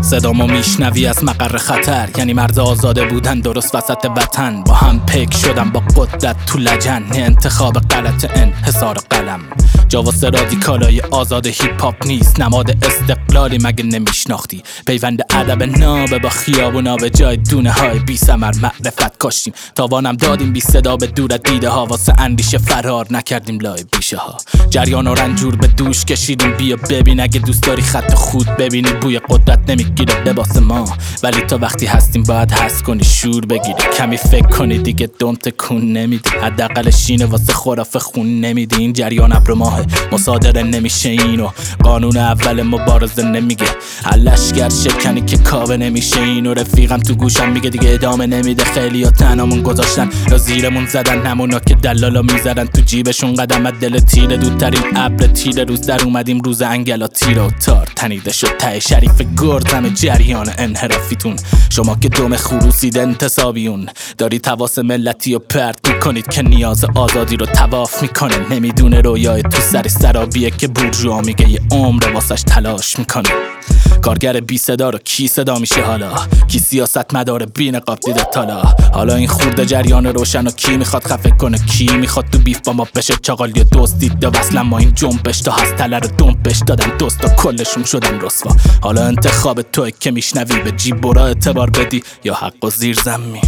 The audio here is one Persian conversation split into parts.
صدامو میشنوی از مقر خطر، یعنی مرد آزاده بودن درست وسط وطن. با هم پیک شدم با قدرت تو لجن، انتخاب غلط انحصار قلم. جاوا رادیکالای آزاد هیپ هاپ نیست، نماد استقلالی مگه نمیشناختی؟ پیوند ادب نابه با خیابونا، به جای دونه های بی ثمر معرفت کاشتیم. تاوانم دادیم بی صدا به دور دیده ها، واسه اندیشه فرار نکردیم لای بیشه ها. جریان و رنجور به دوش کشیدیم، بیا ببین اگه دوست داری خط خود ببینی. بوی قدرت نمیگیره لباس ما، ولی تا وقتی هستیم باید حس کنی شور بگیری. کمی فکر کنی دیگه دم تکون نمیدی، حداقل شینه واسه خرافه خون نمیدی. این جریان ابر ماه مصادره نمیشه اینو، قانون اول مبارزه نمیگه. لشگر شکنی که کاوه نمیشه اینو. رفیقم تو گوشم میگه دیگه ادامه نمیده، خیلی ها تنامون گذاشتن یا زیرمون زدن، همونا که دلالا میزدن تو جیبشون قدم. از دل تیره دودترین ابر تیره روز در اومدیم، روز انگلا تیره و تار تنیده شد ته شریف گردم جریان انحرافیتون. شما که دوم خروسید انتصابیون، داری تواس ملتی رو پرت میکنید که نیاز آزادی رو طواف میکنه. نمیدونه رویای تو سر سرابیه که بورژوا میگه یه عمر واسش تلاش میکنه. کارگر بی صدا رو کی صدا میشه حالا؟ کی سیاست مدار بی نقاب دیده تالا؟ حالا این خورده جریان روشن و کی میخواد خفه کنه؟ کی میخواد تو بیف با ما بشه چاقال یا دزدید؟ یا وصلا ما این جنبش تا هست تله رو دنبش دادن دوست و کلشون شدن رسوا. حالا انتخاب توی که میشنوی، به جیب برا اعتبار بدی یا حق و زیر زمین.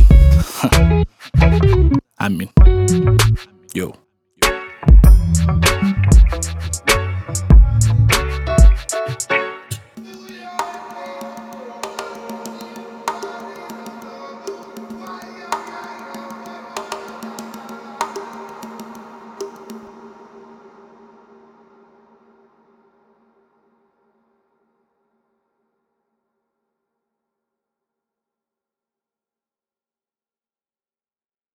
همین یو